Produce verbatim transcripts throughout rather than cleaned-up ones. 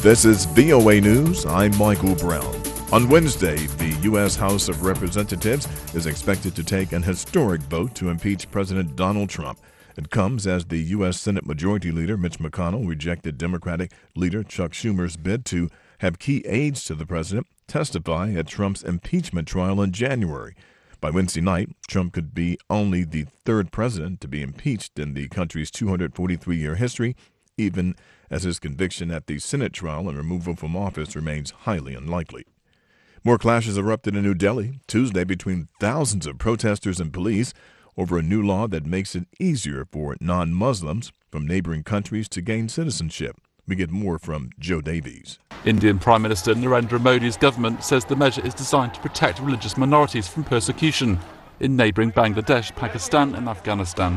This is V O A News. I'm Michael Brown. On Wednesday, the U S House of Representatives is expected to take an historic vote to impeach President Donald Trump. It comes as the U S Senate Majority Leader Mitch McConnell rejected Democratic leader Chuck Schumer's bid to have key aides to the president testify at Trump's impeachment trial in January. By Wednesday night, Trump could be only the third president to be impeached in the country's two hundred forty-three year history, even as his conviction at the Senate trial and removal from office remains highly unlikely. More clashes erupted in New Delhi Tuesday between thousands of protesters and police over a new law that makes it easier for non-Muslims from neighboring countries to gain citizenship. We get more from Joe Davies. Indian Prime Minister Narendra Modi's government says the measure is designed to protect religious minorities from persecution in neighbouring Bangladesh, Pakistan and Afghanistan.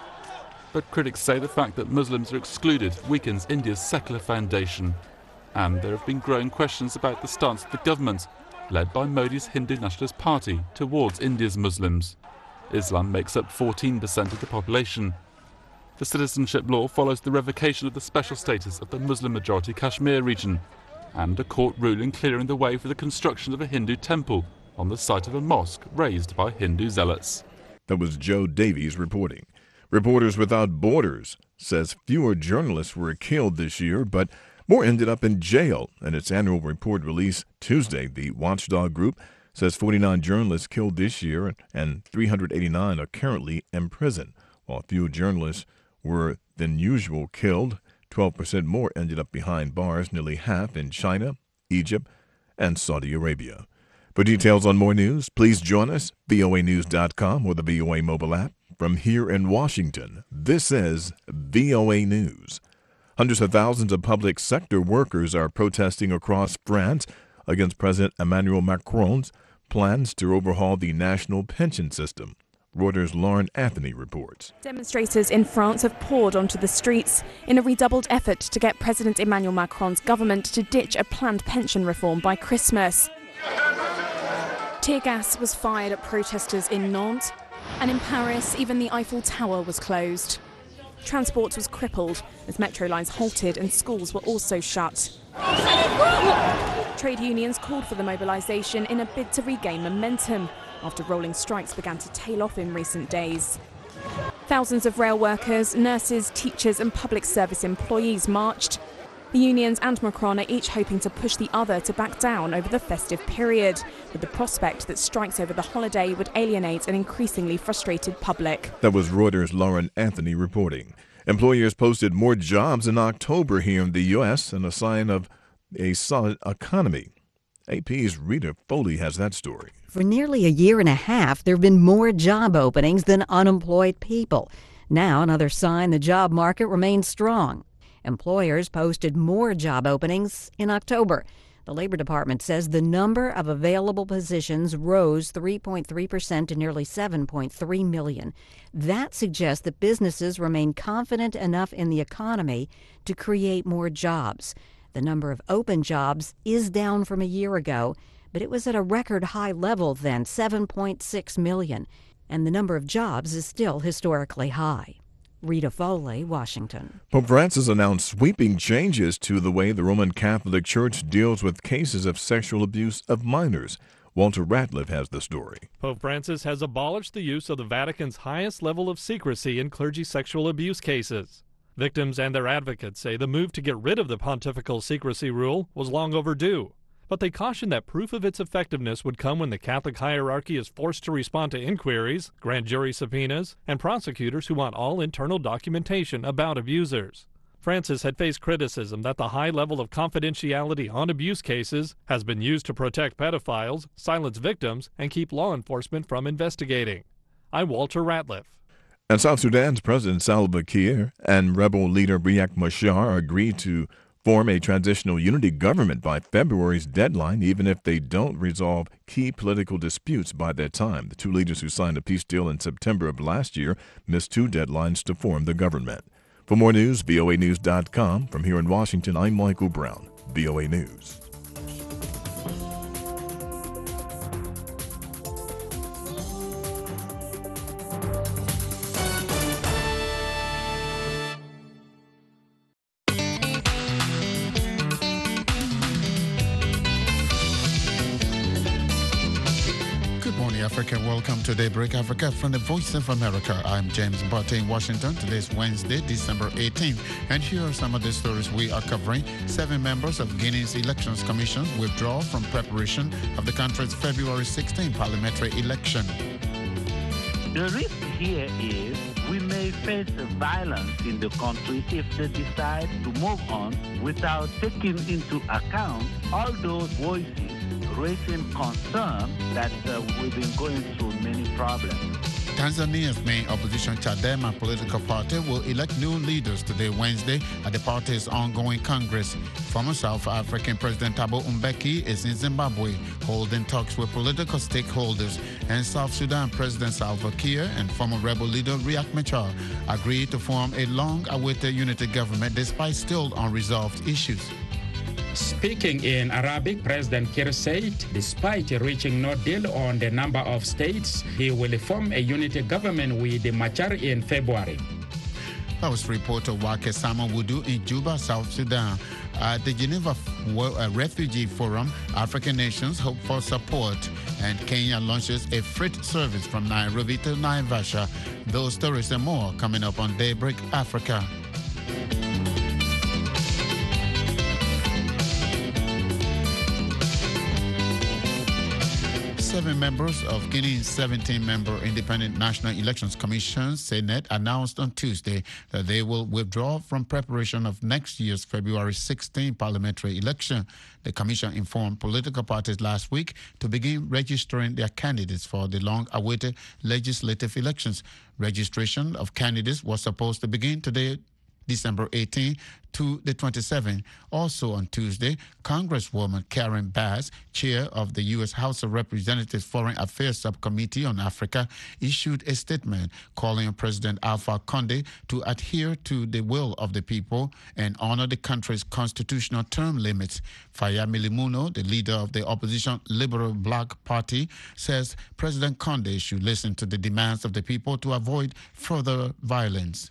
But critics say the fact that Muslims are excluded weakens India's secular foundation. And there have been growing questions about the stance of the government, led by Modi's Hindu Nationalist Party, towards India's Muslims. Islam makes up fourteen percent of the population. The citizenship law follows the revocation of the special status of the Muslim-majority Kashmir region and a court ruling clearing the way for the construction of a Hindu temple on the site of a mosque raised by Hindu zealots. That was Joe Davies reporting. Reporters Without Borders says fewer journalists were killed this year, but more ended up in jail. In its annual report released Tuesday, the watchdog group says forty-nine journalists killed this year and three hundred eighty-nine are currently in prison. While fewer journalists were than usual killed, twelve percent more ended up behind bars, nearly half in China, Egypt, and Saudi Arabia. For details on more news, please join us, V O A news dot com or the V O A mobile app. From here in Washington, this is V O A News. Hundreds of thousands of public sector workers are protesting across France against President Emmanuel Macron's plans to overhaul the national pension system. Reuters' Lauren Anthony reports. Demonstrators in France have poured onto the streets in a redoubled effort to get President Emmanuel Macron's government to ditch a planned pension reform by Christmas. Tear gas was fired at protesters in Nantes, and in Paris, even the Eiffel Tower was closed. Transport was crippled as metro lines halted and schools were also shut. Trade unions called for the mobilisation in a bid to regain momentum after rolling strikes began to tail off in recent days. Thousands of rail workers, nurses, teachers and public service employees marched. The unions and Macron are each hoping to push the other to back down over the festive period, with the prospect that strikes over the holiday would alienate an increasingly frustrated public. That was Reuters' Lauren Anthony reporting. Employers posted more jobs in October here in the U S and a sign of a solid economy. A P's Rita Foley has that story. For nearly a year and a half, there have been more job openings than unemployed people. Now, another sign the job market remains strong. Employers posted more job openings in October. The Labor Department says the number of available positions rose three point three percent to nearly seven point three million. That suggests that businesses remain confident enough in the economy to create more jobs. The number of open jobs is down from a year ago, but it was at a record high level then, seven point six million. And the number of jobs is still historically high. Rita Foley, Washington. Pope Francis announced sweeping changes to the way the Roman Catholic Church deals with cases of sexual abuse of minors. Walter Ratliff has the story. Pope Francis has abolished the use of the Vatican's highest level of secrecy in clergy sexual abuse cases. Victims and their advocates say the move to get rid of the pontifical secrecy rule was long overdue. But they caution that proof of its effectiveness would come when the Catholic hierarchy is forced to respond to inquiries, grand jury subpoenas, and prosecutors who want all internal documentation about abusers. Francis had faced criticism that the high level of confidentiality on abuse cases has been used to protect pedophiles, silence victims, and keep law enforcement from investigating. I'm Walter Ratliff. And South Sudan's President Salva Kiir and rebel leader Riek Machar agreed to form a transitional unity government by February's deadline, even if they don't resolve key political disputes by that time. The two leaders who signed a peace deal in September of last year missed two deadlines to form the government. For more news, V O A news dot com. From here in Washington, I'm Michael Brown, V O A News. Africa. Welcome to Daybreak Africa from the Voice of America. I'm James Butte in Washington. Today's Wednesday, December eighteenth. And here are some of the stories we are covering. Seven members of Guinea's Elections Commission withdraw from preparation of the country's February sixteenth parliamentary election. The risk here is we may face violence in the country if they decide to move on without taking into account all those voices raising concern that uh, we've been going through many problems. Tanzania's main opposition Chadema political party will elect new leaders today, Wednesday, at the party's ongoing Congress. Former South African President Thabo Mbeki is in Zimbabwe, holding talks with political stakeholders. And South Sudan President Salva Kiir and former rebel leader Riek Machar agreed to form a long-awaited unity government despite still unresolved issues. Speaking in Arabic, President Kiir said, despite reaching no deal on the number of states, he will form a unity government with Machar in February. That was reporter Wake Sama Wudu in Juba, South Sudan. At the Geneva Refugee Forum, African nations hope for support, and Kenya launches a freight service from Nairobi to Naivasha. Those stories and more coming up on Daybreak Africa. Seven members of Guinea's seventeen-member Independent National Elections Commission, Senate, announced on Tuesday that they will withdraw from preparation of next year's February sixteenth parliamentary election. The commission informed political parties last week to begin registering their candidates for the long-awaited legislative elections. Registration of candidates was supposed to begin today, December eighteenth to the twenty-seventh. Also on Tuesday, Congresswoman Karen Bass, chair of the U S House of Representatives Foreign Affairs Subcommittee on Africa, issued a statement calling on President Alpha Conde to adhere to the will of the people and honor the country's constitutional term limits. Fayami Limuno, the leader of the opposition Liberal Black Party, says President Conde should listen to the demands of the people to avoid further violence.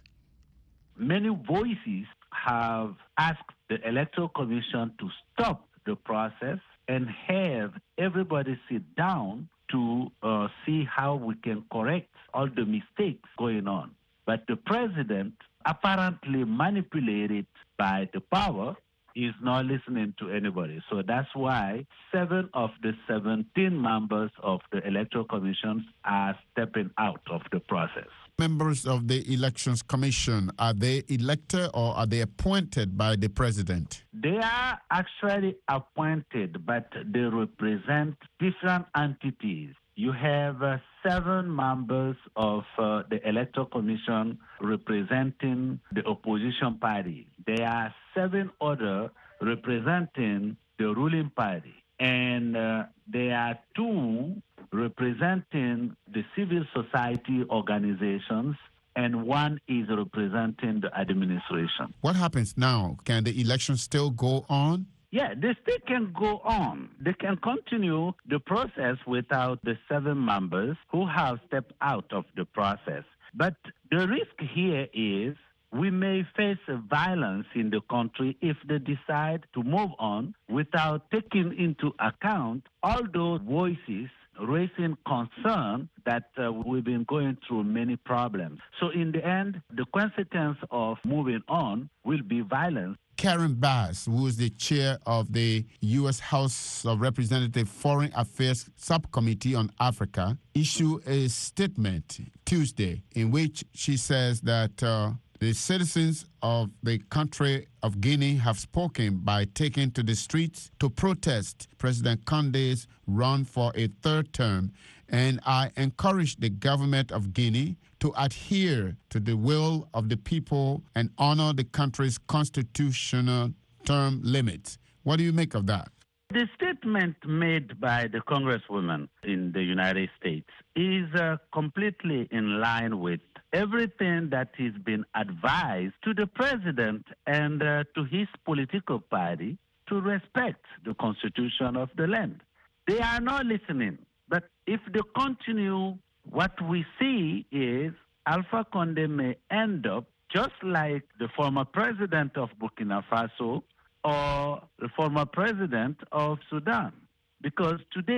Many voices have asked the Electoral Commission to stop the process and have everybody sit down to uh, see how we can correct all the mistakes going on. But the president, apparently manipulated by the power, is not listening to anybody. So that's why seven of the seventeen members of the Electoral Commission are stepping out of the process. Members of the Elections Commission, are they elected or are they appointed by the president? They are actually appointed, but they represent different entities. You have uh, seven members of uh, the Electoral Commission representing the opposition party. There are seven others representing the ruling party. And uh, there are two representing the civil society organizations, and one is representing the administration. What happens now? Can the election still go on? Yeah, they still can go on. They can continue the process without the seven members who have stepped out of the process. But the risk here is we may face violence in the country if they decide to move on without taking into account all those voices raising concern that uh, we've been going through many problems. So in the end, the consequence of moving on will be violence. Karen Bass, who is the chair of the U S House of Representatives Foreign Affairs Subcommittee on Africa, issued a statement Tuesday in which she says that uh, the citizens of the country of Guinea have spoken by taking to the streets to protest President Conde's run for a third term, and I encourage the government of Guinea to adhere to the will of the people and honor the country's constitutional term limits. What do you make of that? The statement made by the Congresswoman in the United States is uh, completely in line with everything that has been advised to the president and uh, to his political party to respect the constitution of the land. They are not listening. But if they continue, what we see is Alpha Conde may end up just like the former president of Burkina Faso or the former president of Sudan. Because today,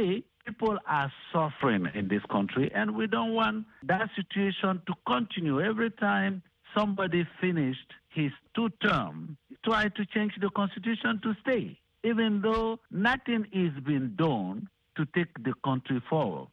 People are suffering in this country, and we don't want that situation to continue. Every time somebody finished his two term, try to change the constitution to stay, even though nothing is being done to take the country forward.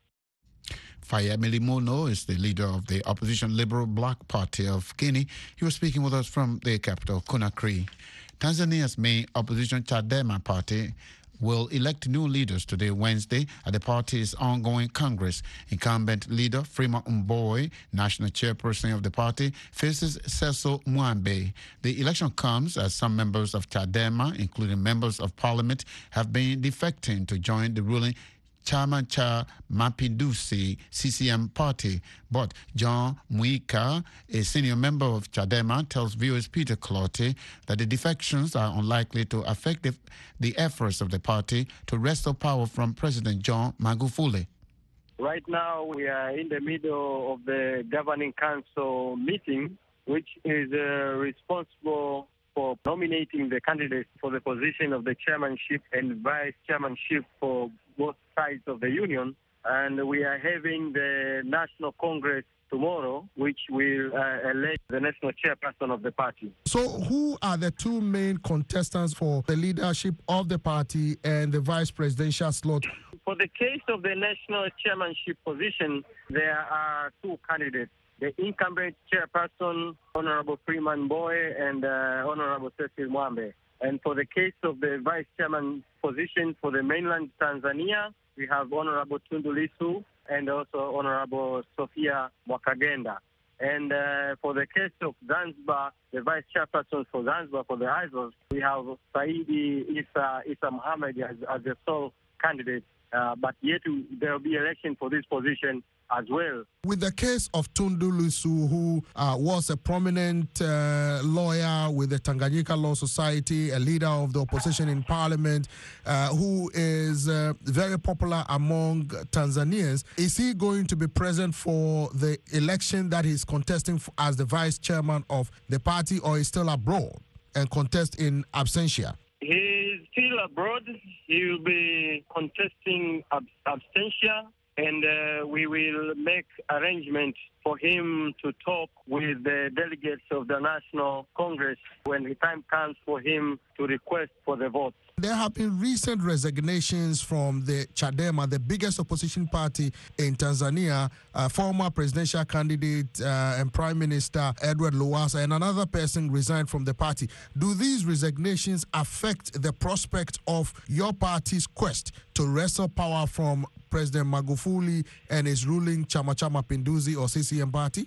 Fayemili Mono is the leader of the opposition Liberal Black Party of Guinea. He was speaking with us from the capital, Conakry. Tanzania's main opposition Chadema party will elect new leaders today, Wednesday, at the party's ongoing Congress. Incumbent leader Freeman Mbowe, national chairperson of the party, faces Cecil Mwambe. The election comes as some members of Chadema, including members of parliament, have been defecting to join the ruling Chama cha Mapinduzi C C M party. But John Muika, a senior member of Chadema, tells viewers Peter Clottey that the defections are unlikely to affect the, the efforts of the party to wrestle power from President John Magufuli. Right now, we are in the middle of the governing council meeting, which is uh, responsible for nominating the candidates for the position of the chairmanship and vice chairmanship for both sides of the union. And we are having the National Congress tomorrow, which will uh, elect the national chairperson of the party. So who are the two main contestants for the leadership of the party and the vice presidential slot? For the case of the national chairmanship position, there are two candidates. The incumbent chairperson, Honorable Freeman Mbowe, and uh, Honorable Cecil Mwambe. And for the case of the vice chairman position for the mainland Tanzania, we have Honorable Tundu Lissu and also Honorable Sophia Mwakagenda. And uh, for the case of Zanzibar, the vice chairperson for Zanzibar for the I S O S, we have Saidi Isa, Isa Mohammed as, as the sole candidate. Uh, but yet there will be election for this position as well. With the case of Tundu Lissu, who uh, was a prominent uh, lawyer with the Tanganyika Law Society, a leader of the opposition in parliament, uh, who is uh, very popular among Tanzanians, is he going to be present for the election that he's contesting for as the vice chairman of the party, or is still abroad and contest in absentia? He's still abroad. He will be contesting ab- absentia, and uh, we will make arrangements for him to talk with the delegates of the National Congress when the time comes for him to request for the vote. There have been recent resignations from the Chadema, the biggest opposition party in Tanzania. Uh, former presidential candidate uh, and Prime Minister Edward Lowassa and another person resigned from the party. Do these resignations affect the prospect of your party's quest to wrestle power from President Magufuli and his ruling Chama cha Mapinduzi or C C M party?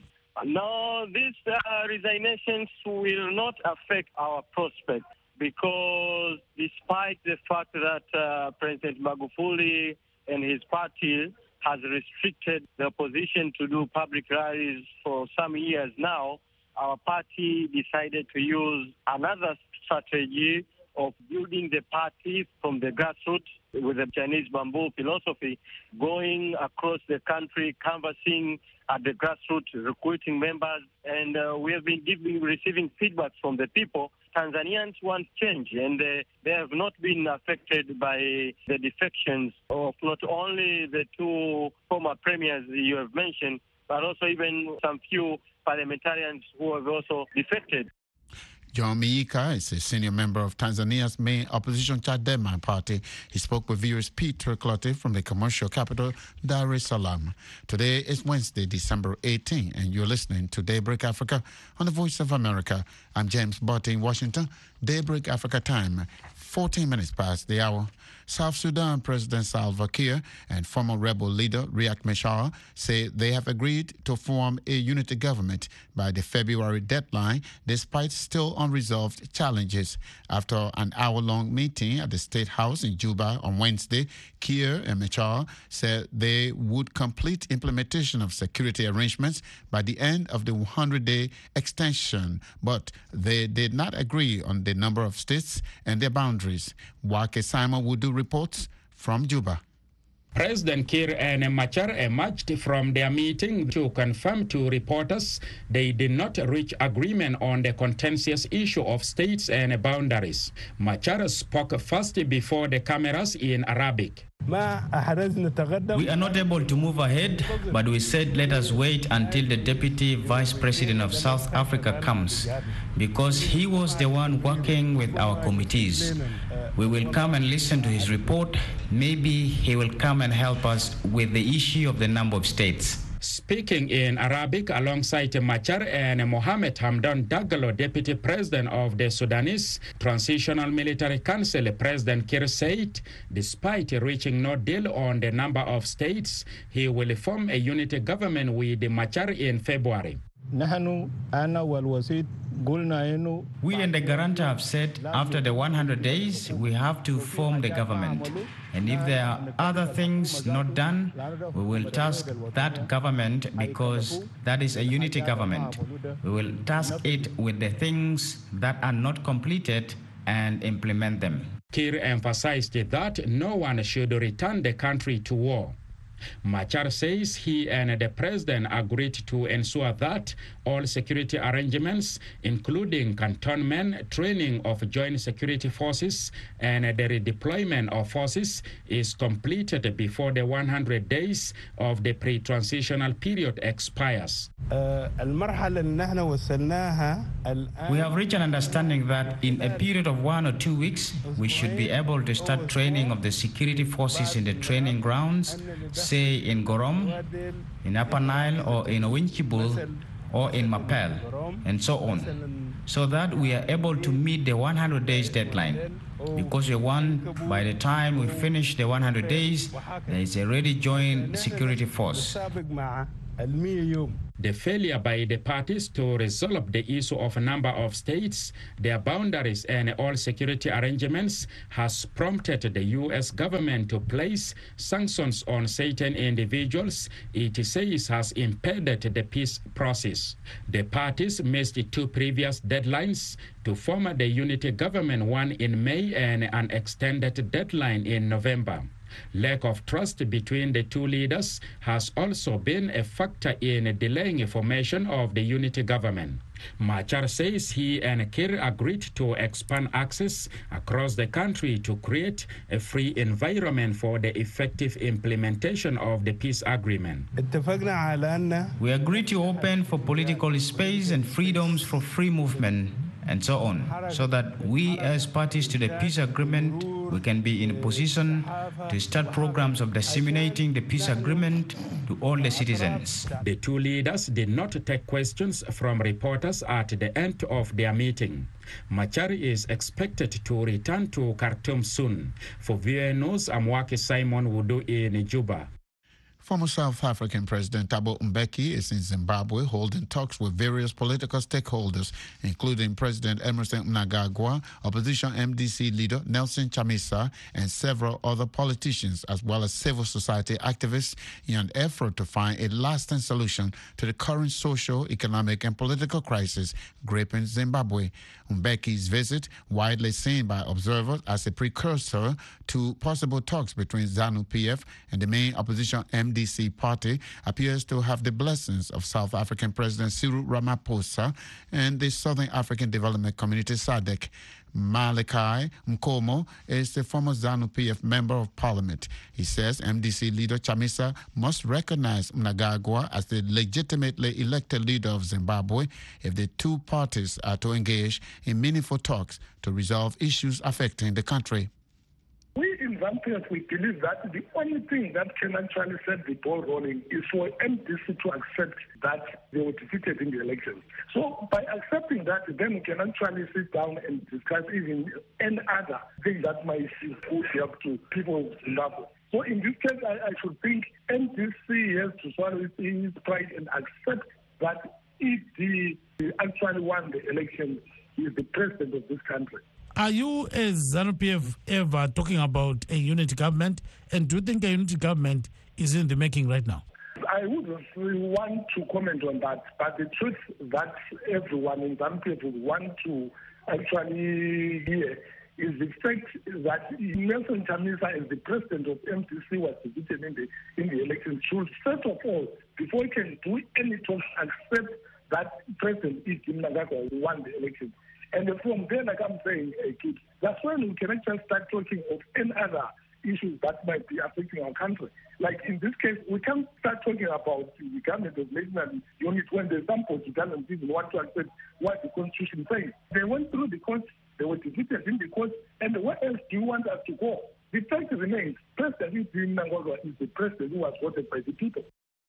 No, these uh, resignations will not affect our prospects, because despite the fact that uh, President Magufuli and his party has restricted the opposition to do public rallies for some years now, our party decided to use another strategy of building the party from the grassroots with the Chinese bamboo philosophy, going across the country, canvassing at the grassroots, recruiting members, and uh, we have been giving, receiving feedback from the people. Tanzanians want change, and uh, they have not been affected by the defections of not only the two former premiers you have mentioned, but also even some few parliamentarians who have also defected. John Muika is a senior member of Tanzania's main opposition Chadema party. He spoke with viewers Peter Clottey from the commercial capital, Dar es Salaam. Today is Wednesday, December eighteenth, and you're listening to Daybreak Africa on the Voice of America. I'm James Botte in Washington. Daybreak Africa time, fourteen minutes past the hour. South Sudan President Salva Kiir and former rebel leader Riek Machar say they have agreed to form a unity government by the February deadline, despite still unresolved challenges. After an hour-long meeting at the State House in Juba on Wednesday, Kiir and Machar said they would complete implementation of security arrangements by the end of the one hundred day extension, but they did not agree on the number of states and their boundaries. Wake Simon will do reports from Juba. President Kiir and Machar emerged from their meeting to confirm to reporters they did not reach agreement on the contentious issue of states and boundaries. Machar spoke first before the cameras in Arabic. We are not able to move ahead, but we said let us wait until the Deputy Vice President of South Africa comes, because he was the one working with our committees. We will come and listen to his report. Maybe he will come and help us with the issue of the number of states. Speaking in Arabic alongside Machar and Mohamed Hamdan Dagalo, Deputy President of the Sudanese Transitional Military Council, President Kir said, despite reaching no deal on the number of states, he will form a unity government with Machar in February. We and the Garanta have said after the one hundred days, we have to form the government. And if there are other things not done, we will task that government, because that is a unity government. We will task it with the things that are not completed and implement them. Kir emphasized that no one should return the country to war. Machar says he and the president agreed to ensure that all security arrangements, including cantonment, training of joint security forces, and the redeployment of forces, is completed before the one hundred days of the pre-transitional period expires. We have reached an understanding that in a period of one or two weeks, we should be able to start training of the security forces in the training grounds, say in Gorom, in Upper Nile, or in Winchibul, or in Mapel, and so on, so that we are able to meet the one hundred days deadline. Because we want, by the time we finish the one hundred days, there is a ready joint security force. The failure by the parties to resolve the issue of a number of states, their boundaries, and all security arrangements has prompted the U S government to place sanctions on certain individuals it says has impeded the peace process. The parties missed two previous deadlines to form the unity government, one in May and an extended deadline in November. Lack of trust between the two leaders has also been a factor in delaying the formation of the unity government. Machar says he and Kir agreed to expand access across the country to create a free environment for the effective implementation of the peace agreement. We agreed to open for political space and freedoms for free movement and so on, so that we as parties to the peace agreement, we can be in a position to start programs of disseminating the peace agreement to all the citizens. The two leaders did not take questions from reporters at the end of their meeting. Machar is expected to return to Khartoum soon. For V O A News, I'm Waki Simon Wudu in Juba. Former South African President Thabo Mbeki is in Zimbabwe holding talks with various political stakeholders, including President Emmerson Mnangagwa, opposition M D C leader Nelson Chamisa, and several other politicians, as well as civil society activists, in an effort to find a lasting solution to the current social, economic, and political crisis gripping Zimbabwe. Mbeki's visit, widely seen by observers as a precursor to possible talks between ZANU-P F and the main opposition M D C party, appears to have the blessings of South African President Cyril Ramaphosa and the Southern African Development Community S A D C. Malachi Mkomo is the former ZANU-P F member of parliament. He says M D C leader Chamisa must recognize Mnangagwa as the legitimately elected leader of Zimbabwe if the two parties are to engage in meaningful talks to resolve issues affecting the country. We in ZANU-P F, we believe that the only thing that can actually set the ball rolling is for M D C to accept that they were defeated in the elections. So by accepting that, then we can actually sit down and discuss even any other thing that might put help to people of Zimbabwe. So in this case, I, I should think M D C has to swallow its pride and accept that if the, the actually won the election, is the president of this country. Are you, as ZANU-P F, ever talking about a unity government? And do you think a unity government is in the making right now? I wouldn't want to comment on that, but the truth that everyone in ZANU-P F would want to actually hear is the fact that Nelson Chamisa, as the president of M D C, was defeated in the in the election, should first of all, before he can do any talks, accept that President Mnangagwa won the election. And from there, like I'm saying, uh, that's when we can actually start talking of any other issues that might be affecting our country. Like in this case, we can't start talking about the government of national unit when the sample doesn't even want to accept what the Constitution says. They went through the courts, they were defeated in the courts, and where else do you want us to go? The fact remains, President Mnangagwa is the president who was voted by the people.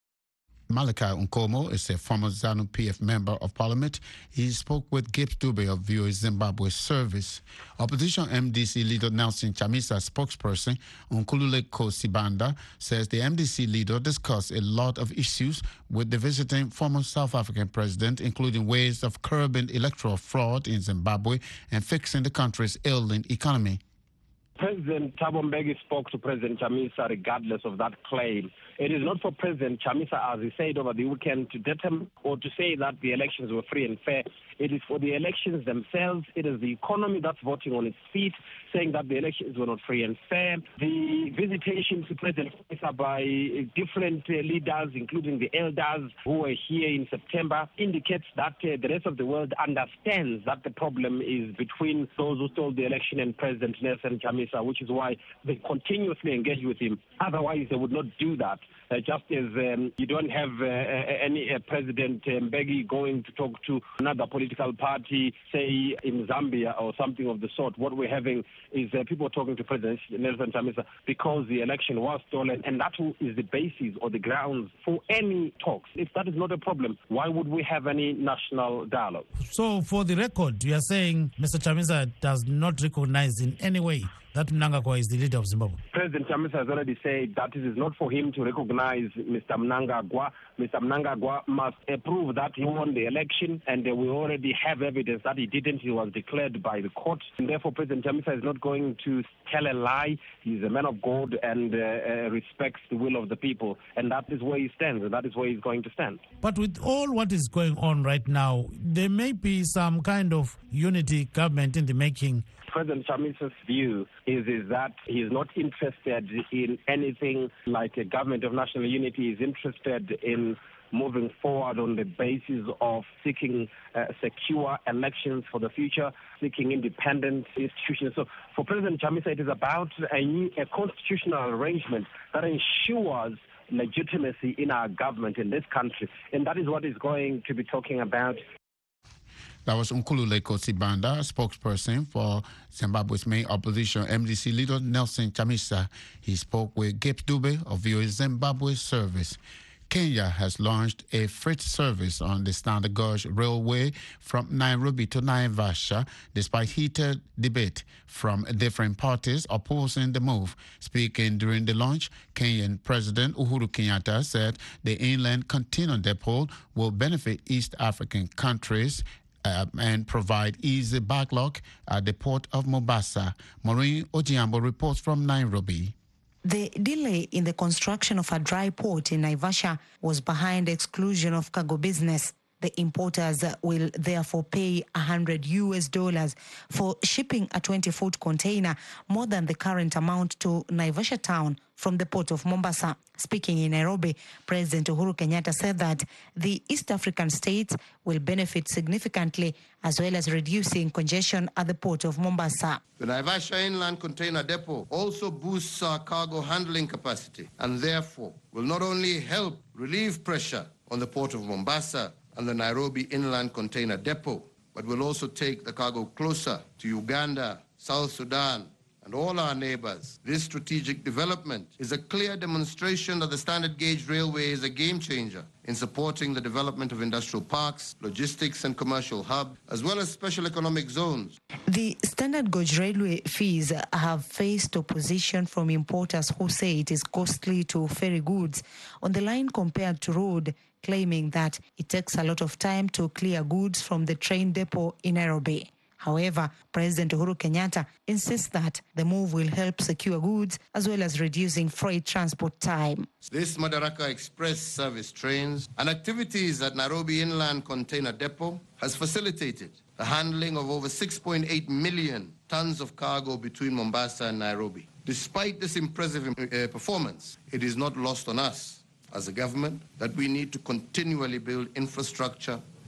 Malachi Nkomo is a former ZANU P F member of parliament. He spoke with Gibbs Dube of V O A Zimbabwe Service. Opposition M D C leader Nelson Chamisa spokesperson Nkululeko Sibanda says the M D C leader discussed a lot of issues with the visiting former South African president, including ways of curbing electoral fraud in Zimbabwe and fixing the country's ailing economy. President Thabo Mbeki spoke to President Chamisa regardless of that claim. It is not for President Chamisa, as he said over the weekend, to determine or to say that the elections were free and fair. It is for the elections themselves. It is the economy that's voting on its feet, saying that the elections were not free and fair. The visitation to President Chamisa by different uh, leaders, including the elders who were here in September, indicates that uh, the rest of the world understands that the problem is between those who stole the election and President Nelson Chamisa, which is why they continuously engage with him. Otherwise, they would not do that. Uh, just as um, you don't have uh, any uh, President uh, Mbeki going to talk to another political party, say in Zambia or something of the sort. What we're having is uh, people talking to President Nelson Chamisa because the election was stolen, and that is the basis or the grounds for any talks. If that is not a problem, why would we have any national dialogue? So, for the record, you are saying Mister Chamisa does not recognize in any way that Mnangagwa is the leader of Zimbabwe? President Chamisa has already said that it is not for him to recognize Mister Mnangagwa. Mister Mnangagwa must prove that he won the election, and we already have evidence that he didn't. He was declared by the court, and therefore President Chamisa is not going to tell a lie. He's a man of God and uh, uh, respects the will of the people, and that is where he stands, and that is where he's going to stand. But with all what is going on right now, there may be some kind of unity government in the making. President Chamisa's view is, is that he is not interested in anything like a government of national unity. He is interested in moving forward on the basis of seeking uh, secure elections for the future, seeking independent institutions. So for President Chamisa, it is about a, new, a constitutional arrangement that ensures legitimacy in our government in this country. And that is what he's going to be talking about. That was Nkululeko Sibanda, spokesperson for Zimbabwe's main opposition, M D C leader Nelson Chamisa. He spoke with Gibbs Dube of V O A Zimbabwe Service. Kenya has launched a freight service on the Standard Gauge Railway from Nairobi to Naivasha, despite heated debate from different parties opposing the move. Speaking during the launch, Kenyan President Uhuru Kenyatta said the inland container depot will benefit East African countries Uh, and provide easy backlog at the port of Mombasa. Maureen Ojiambo reports from Nairobi. The delay in the construction of a dry port in Naivasha was behind the exclusion of cargo business. The importers will therefore pay one hundred U S dollars for shipping a twenty-foot container, more than the current amount to Naivasha town from the port of Mombasa. Speaking in Nairobi, President Uhuru Kenyatta said that the East African states will benefit significantly, as well as reducing congestion at the port of Mombasa. The Naivasha Inland Container Depot also boosts our cargo handling capacity and therefore will not only help relieve pressure on the port of Mombasa and the Nairobi Inland Container Depot, but will also take the cargo closer to Uganda, South Sudan, and all our neighbors. This strategic development is a clear demonstration that the Standard Gauge Railway is a game changer in supporting the development of industrial parks, logistics and commercial hubs, as well as special economic zones. The Standard Gauge Railway fees have faced opposition from importers who say it is costly to ferry goods on the line compared to road, claiming that it takes a lot of time to clear goods from the train depot in Nairobi. However, President Uhuru Kenyatta insists that the move will help secure goods as well as reducing freight transport time. This Madaraka Express service trains and activities at Nairobi Inland Container Depot has facilitated the handling of over six point eight million tons of cargo between Mombasa and Nairobi. Despite this impressive uh, performance, it is not lost on us as a government that we need to continually build infrastructure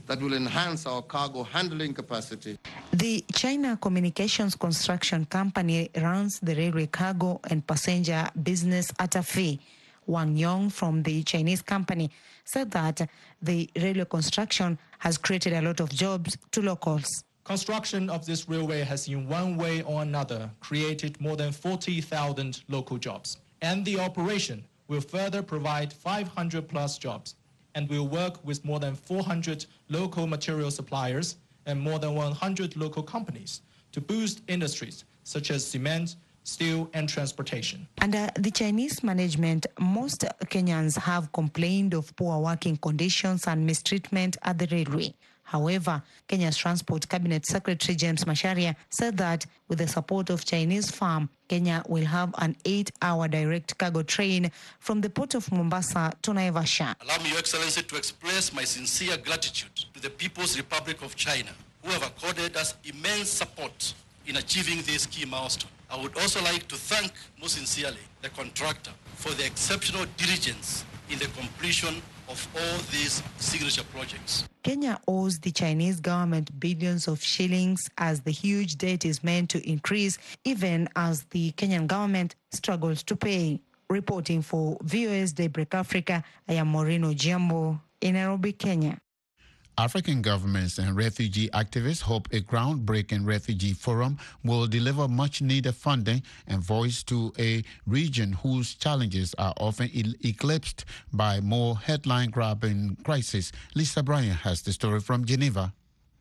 that will enhance our cargo handling capacity. The China Communications Construction Company runs the railway cargo and passenger business at a fee. Wang Yong from the Chinese company said that the railway construction has created a lot of jobs to locals. Construction of this railway has in one way or another created more than forty thousand local jobs. And the operation will further provide five hundred plus jobs and will work with more than four hundred local material suppliers and more than one hundred local companies to boost industries such as cement, steel, and transportation. Under the Chinese management, most Kenyans have complained of poor working conditions and mistreatment at the railway. However, Kenya's Transport Cabinet Secretary James Macharia said that with the support of Chinese firm, Kenya will have an eight-hour direct cargo train from the port of Mombasa to Naivasha. Allow me, Your Excellency, to express my sincere gratitude to the People's Republic of China, who have accorded us immense support in achieving this key milestone. I would also like to thank most sincerely the contractor for the exceptional diligence in the completion of all these signature projects. Kenya owes the Chinese government billions of shillings as the huge debt is meant to increase even as the Kenyan government struggles to pay. Reporting for V O A's Daybreak Africa, I am Maureen Ojiambo in Nairobi, Kenya. African governments and refugee activists hope a groundbreaking refugee forum will deliver much-needed funding and voice to a region whose challenges are often eclipsed by more headline-grabbing crises. Lisa Bryan has the story from Geneva.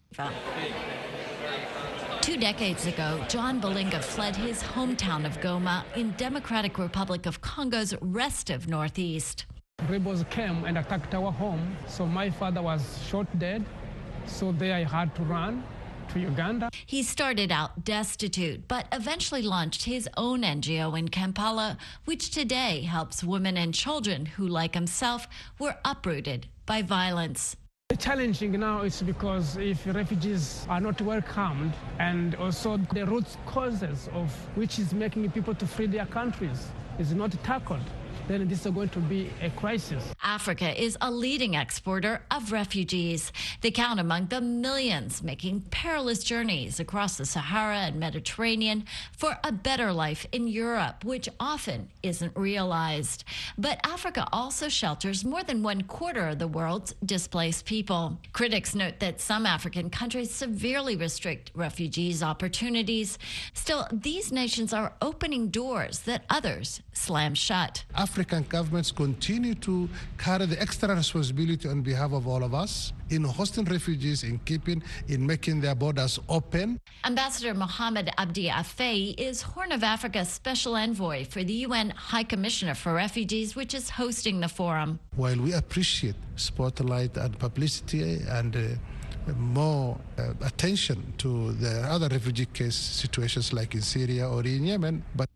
Two decades ago, John Bolinga fled his hometown of Goma in Democratic Republic of Congo's restive northeast. Rebels came and attacked our home, so my father was shot dead. So there I had to run to Uganda. He started out destitute, but eventually launched his own N G O in Kampala, which today helps women and children who, like himself, were uprooted by violence. The challenging now is because if refugees are not welcomed, and also the root causes of which is making people to flee their countries is not tackled, then this is going to be a crisis. Africa is a leading exporter of refugees. They count among the millions making perilous journeys across the Sahara and Mediterranean for a better life in Europe, which often isn't realized. But Africa also shelters more than one quarter of the world's displaced people. Critics note that some African countries severely restrict refugees' opportunities. Still, these nations are opening doors that others slam shut. African governments continue to carry the extra responsibility on behalf of all of us in hosting refugees, in keeping, in making their borders open. Ambassador Mohamed Abdi Afey is Horn of Africa Special Envoy for the U N High Commissioner for Refugees, which is hosting the forum. While we appreciate spotlight and publicity and uh, more uh, attention to the other refugee case situations like in Syria or in Yemen, but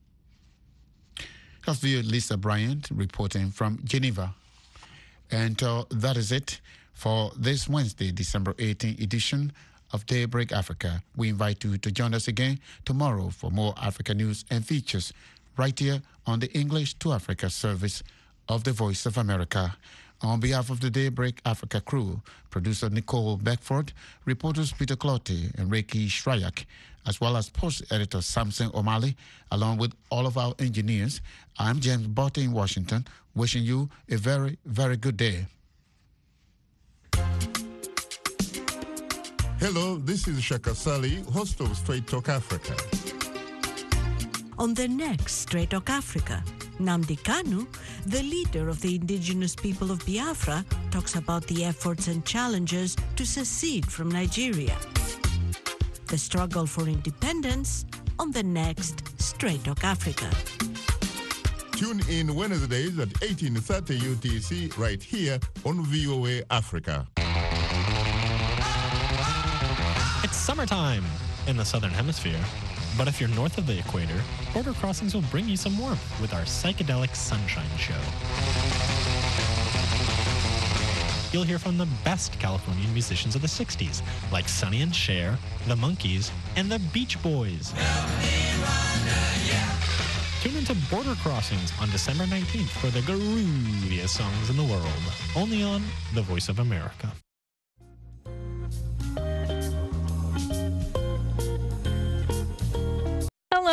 That's Lisa Bryant reporting from Geneva. And uh, that is it for this Wednesday, December eighteenth edition of Daybreak Africa. We invite you to join us again tomorrow for more Africa news and features right here on the English to Africa service of the Voice of America. On behalf of the Daybreak Africa crew, producer Nicole Beckford, reporters Peter Clotte and Reiki Shryak, as well as post editor Samson O'Malley, along with all of our engineers, I'm James Botte in Washington, wishing you a very, very good day. Hello, this is Shaka Sali, host of Straight Talk Africa. On the next Straight Talk Africa, Nnamdi Kanu, the leader of the indigenous people of Biafra, talks about the efforts and challenges to secede from Nigeria. The struggle for independence on the next Straight Talk Africa. Tune in Wednesdays at eighteen thirty U T C right here on V O A Africa. It's summertime in the Southern Hemisphere. But if you're north of the equator, Border Crossings will bring you some warmth with our Psychedelic Sunshine Show. You'll hear from the best Californian musicians of the sixties, like Sonny and Cher, the Monkees, and the Beach Boys. Tune into Border Crossings on December nineteenth for the grooviest songs in the world, only on The Voice of America.